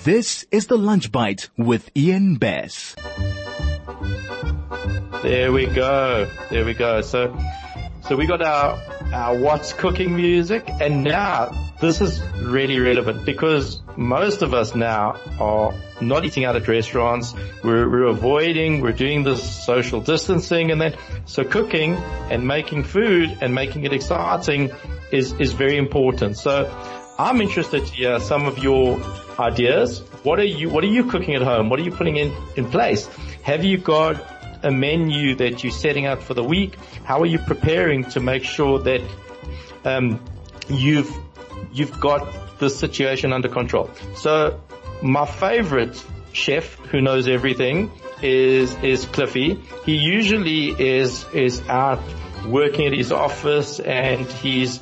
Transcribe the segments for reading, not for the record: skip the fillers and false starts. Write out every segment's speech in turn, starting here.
This is the Lunch Bite with Ian Bass. There we go. So we got our What's Cooking music, and now this is really relevant because most of us now are not eating out at restaurants. We're avoiding, we're doing this social distancing and that. So cooking and making food and making it exciting is very important. So I'm interested to hear some of your ideas. What are you cooking at home? What are you putting in place? Have you got a menu that you're setting up for the week? How are you preparing to make sure that you've got the situation under control? So my favorite chef who knows everything is Cliffy. He usually is out working at his office, and he's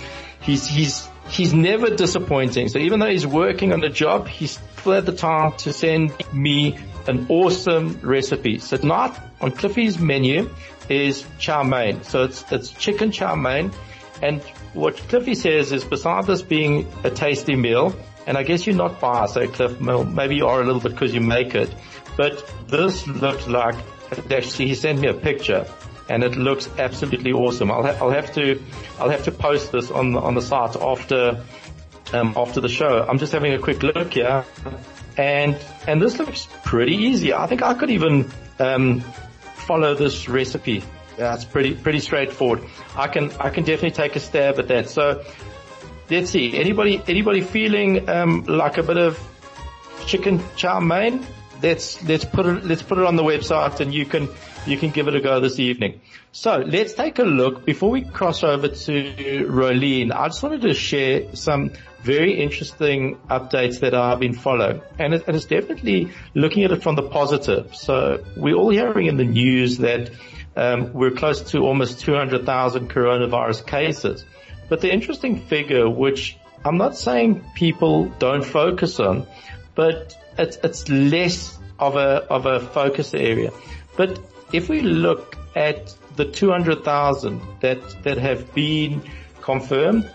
never disappointing. So even though he's working on the job, he's still had the time to send me an awesome recipe. So tonight on Cliffy's menu is chow mein. So it's chicken chow mein. And what Cliffy says is, besides this being a tasty meal, and I guess you're not biased, so Cliff, maybe you are a little bit because you make it, but this looks like, actually he sent me a picture, and it looks absolutely awesome. I'll have to post this on the site after the show. I'm just having a quick look here, and this looks pretty easy. I think I could even follow this recipe. Yeah, it's pretty straightforward. I can definitely take a stab at that. So let's see. Anybody feeling like a bit of chicken chow mein? Let's put it on the website, and you can give it a go this evening. So let's take a look. Before we cross over to Rolene, I just wanted to share some very interesting updates that I've been following, and it's definitely looking at it from the positive. So we're all hearing in the news that we're close to almost 200,000 coronavirus cases. But the interesting figure, which I'm not saying people don't focus on, but it's less of a focus area. But if we look at the 200,000 that have been confirmed,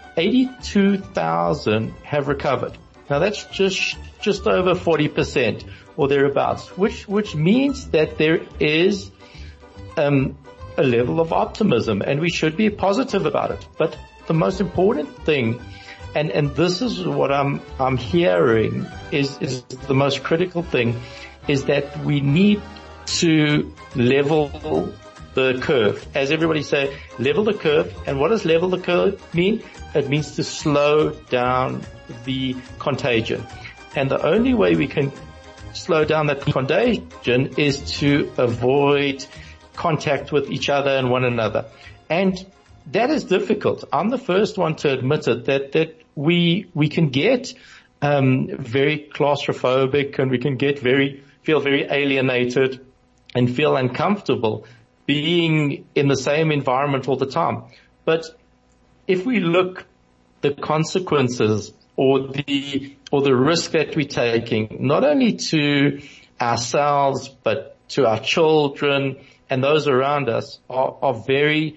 82,000 have recovered. Now that's just over 40% or thereabouts, which means that there is a level of optimism, and we should be positive about it. But the most important thing, and this is what I'm hearing is the most critical thing, is that we need to level the curve. As everybody say, level the curve. And what does level the curve mean? It means to slow down the contagion. And the only way we can slow down that contagion is to avoid contact with each other and one another. And that is difficult. I'm the first one to admit it, that we can get very claustrophobic, and we can feel very alienated and feel uncomfortable being in the same environment all the time. But if we look the consequences or the risk that we're taking, not only to ourselves but to our children and those around us, are very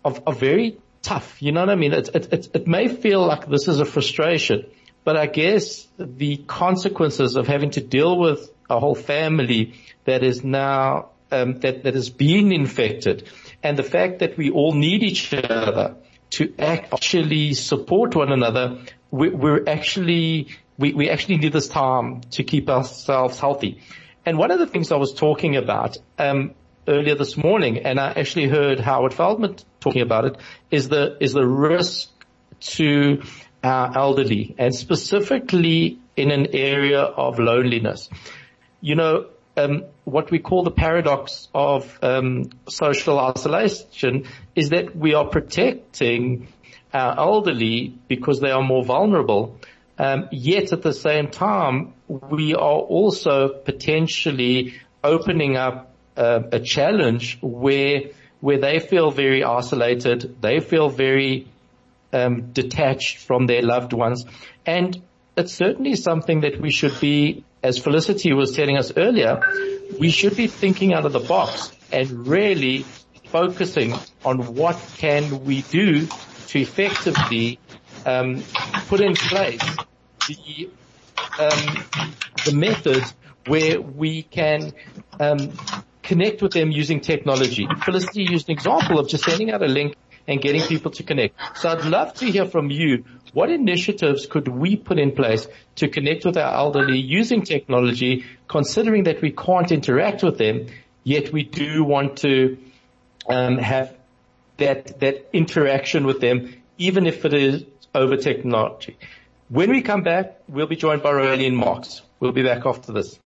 tough. You know what I mean? It may feel like this is a frustration, but I guess the consequences of having to deal with a whole family that is now that has been infected, and the fact that we all need each other to actually support one another, we actually need this time to keep ourselves healthy. And one of the things I was talking about earlier this morning, and I actually heard Howard Feldman talking about it, is the risk to our elderly, and specifically in an area of loneliness. You know, what we call the paradox of social isolation is that we are protecting our elderly because they are more vulnerable, yet at the same time we are also potentially opening up a challenge where they feel very isolated, they feel very detached from their loved ones. And it's certainly something that we should be, as Felicity was telling us earlier, we should be thinking out of the box and really focusing on what can we do to effectively put in place the methods where we can connect with them using technology. Felicity used an example of just sending out a link and getting people to connect. So I'd love to hear from you. What initiatives could we put in place to connect with our elderly using technology, considering that we can't interact with them, yet we do want to have that interaction with them, even if it is over technology. When we come back, we'll be joined by Roelien Marx. We'll be back after this.